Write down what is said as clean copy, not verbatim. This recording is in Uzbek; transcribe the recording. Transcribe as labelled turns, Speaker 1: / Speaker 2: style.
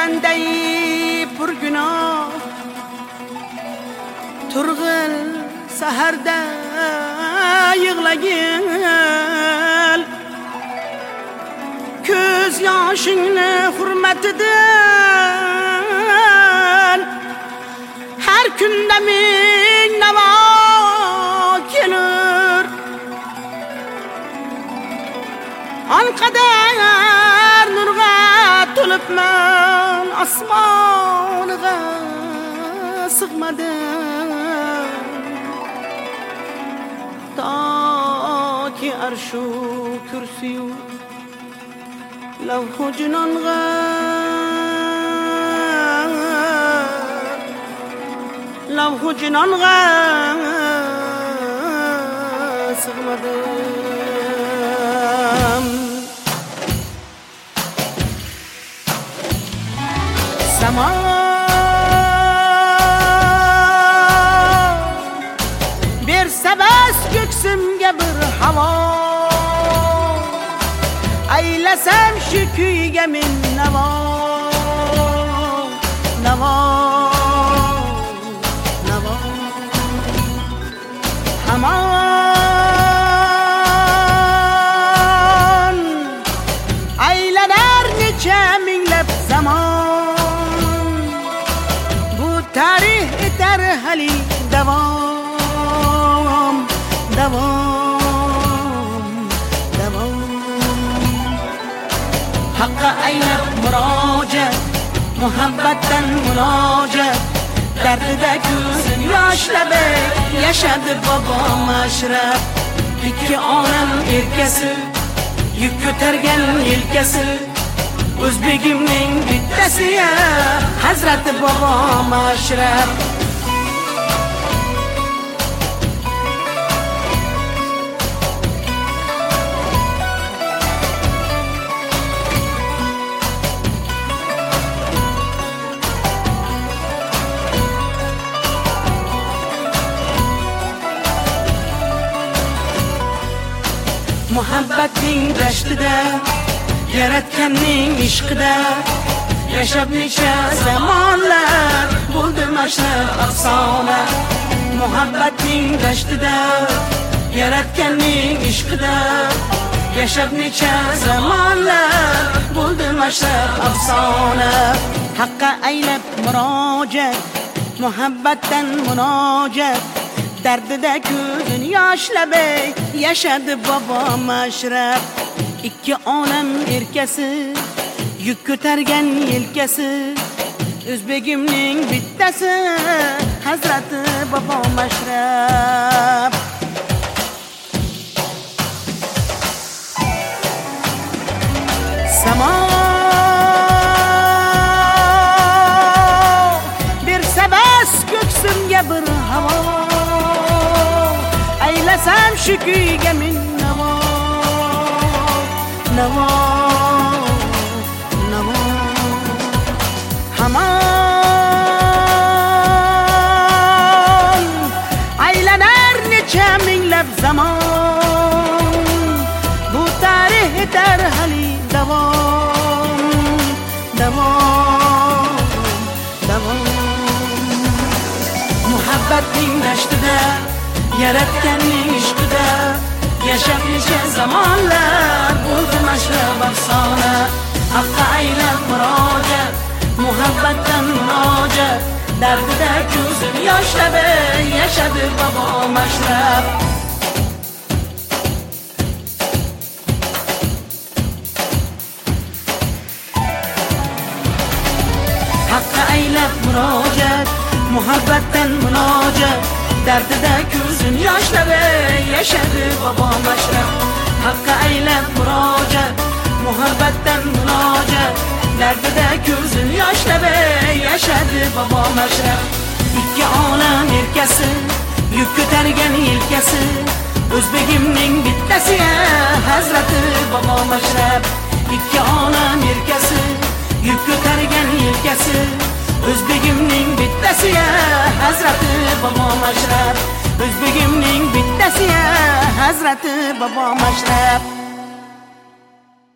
Speaker 1: yurganday purgunoh turg'il saharda yig'lagin ko'z yoshingni hurmatidan har kunda ming navo kelir anqadar nurga to'libman osmoniga sig'madim toki arshu kursiyu lavhu jinonga sig'madim Zaman bersa bas ko'ksimga bir havo aylasam shu kuyga men navo hamon aylanar necha minglab zamon bu tarix etar hali davom haqqa aynab murojaat muhabbatdan munojat dardida ko'zim yoshlab yashadi bobom ashrab ikki olam erkasi yuk ko'targan yelkasi o'zbegimning bittasi hazrati bobom ashrab muhabbatning dashtida yaratganning ishqida yashab necha zamonlar bo'ldi mashrab afsona muhabbatning dashtida yaratganning ishqida yashab necha zamonlar bo'ldi mashrab afsona haqqa aylab murojaat muhabbatdan munojat dardida ko'zin yoshlab yashadi bobom ashrab ikki olam erkasi yuk ko'targan yelkasi o'zbegimning bittasi hazrati bobom ashrab samo bersa bas ko'ksimga bir havo aylasam shu kuyga men navo hamon aylanar necha minglab zamon bu tarix etar hali davom muhabbatning dashtida yaratganning ishqida yashab necha zamonlar bo'ldi mashrab afsona haqqa aylab murojaat muhabbatdan munojat dardida ko'zim yoshlab yashadi bobom ashrab haqqa aylab murojaat muhabbatdan munojat dardida ko'zim yoshlab yashadi bobom ashrab haqqa aylab murojaat muhabbatdan munojat dardida ko'zim yoshlab yashadi bobom ashrab ikki olam erkasi yuk ko'targan yelkasi o'zbegimning bittasi hazrati bobom ashrab ikki olam erkasi yuk ko'targan yelkasi o'zbegimning bittasi hazrati bobom ashrab o'zbegimning bittasi hazrati bobom ashrab